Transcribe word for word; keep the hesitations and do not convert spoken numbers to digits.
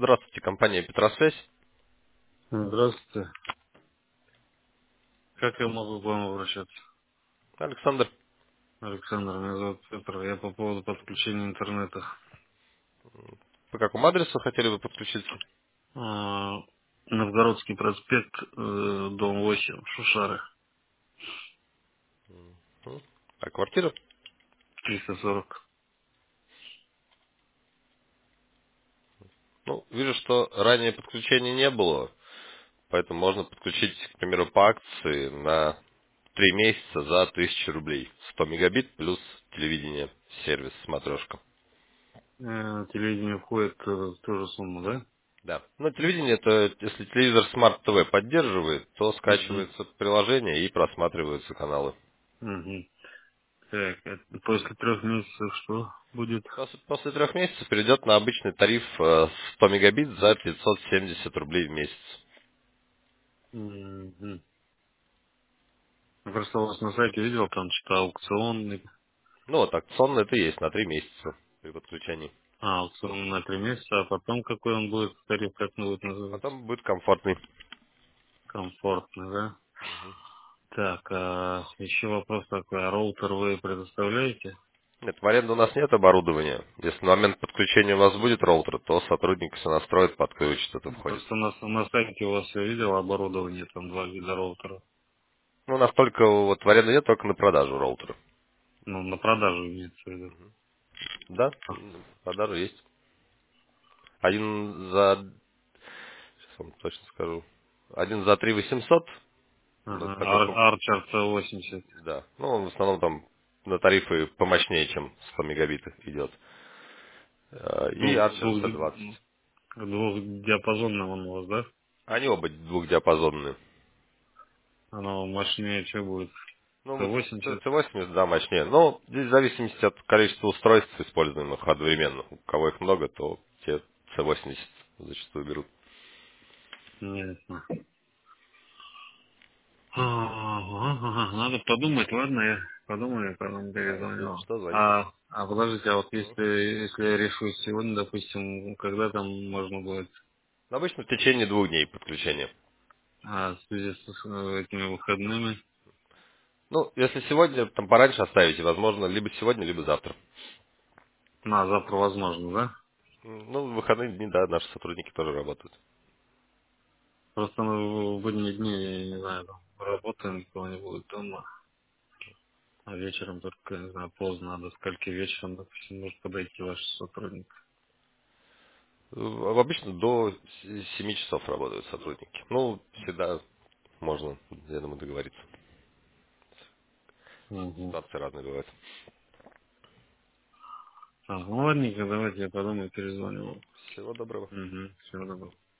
Здравствуйте, компания Петросвязь. Здравствуйте. Как я могу к вам обращаться? Александр, Александр, меня зовут Петр. Я по поводу подключения интернета. по какому адресу хотели бы подключиться? А, Новгородский проспект, э, дом восемь, Шушары, М, А квартира? триста сорок. Ну, вижу, что ранее подключения не было, поэтому можно подключить, к примеру, по акции на три месяца за тысячу рублей. сто мегабит плюс телевидение, сервис, смотрешка. Э, телевидение входит э, в ту же сумму, да? Да. Ну, телевидение, это если телевизор Smart ти ви поддерживает, то Угу. скачивается приложение и просматриваются каналы. Угу. Так, это после трех месяцев что будет? После, после трех месяцев перейдет на обычный тариф э, сто мегабит за пятьсот семьдесят рублей в месяц. Угу. Я просто у вас на сайте видел, там что-то аукционный. Ну вот, акционный это и есть на три месяца при подключении. А, аукцион на три месяца, а потом какой он будет, тариф, как он будет называться? Потом будет комфортный. Комфортный, да? Мгм. Так, а еще вопрос такой, а роутер вы предоставляете? Нет, в аренду у нас нет оборудования. Если на момент подключения у вас будет роутер, то сотрудник все настроит, подключит, это входит. Просто на, на сайте у вас я видел оборудование, там два вида роутера. Ну, у нас только вот в аренду нет, только на продажу роутера. Ну, на продажу имеется в виду. Да, м, продажа есть. Один за, сейчас вам точно скажу, один за три восемьсот, ну, это Ага, такой, Ар- пом- Арчер си восемьдесят. да. Ну, он в основном там на тарифы помощнее, чем сто мегабит идет. Э, И Двух, Archer двух, си двадцать. двухдиапазонный он у вас, да? Они оба двухдиапазонные. Оно мощнее, что будет? Ну, си вот восемьдесят. си восемьдесят, да, мощнее. Но здесь в зависимости от количества устройств, используемых одновременно. У кого их много, то те си восемьдесят зачастую берут. Ясно. Ага, ага, надо подумать, ладно, я подумаю, потом Да, перезвоню. если что, звоните. А, а подождите, а вот Мгм. если, если я решу сегодня, допустим, когда там можно будет, Но обычно в течение двух дней подключения. а, в связи с э, этими выходными, Ну, если сегодня, там пораньше оставите, возможно, либо сегодня, либо завтра. на завтра возможно, да? М, Ну, в выходные дни, да, наши сотрудники тоже работают. Просто ну, в будние дни, я не знаю, там, работаем, никого не будет дома, а вечером только, не знаю, поздно, надо скольки вечером, допустим, может подойти ваш сотрудник. Э, Обычно до с- семи часов работают сотрудники. Ну, всегда можно, я думаю, договориться. Угу. Ситуации разные бывают. Так, ну ладненько, давайте я подумаю, перезвоню. Всего доброго. Угу, всего доброго.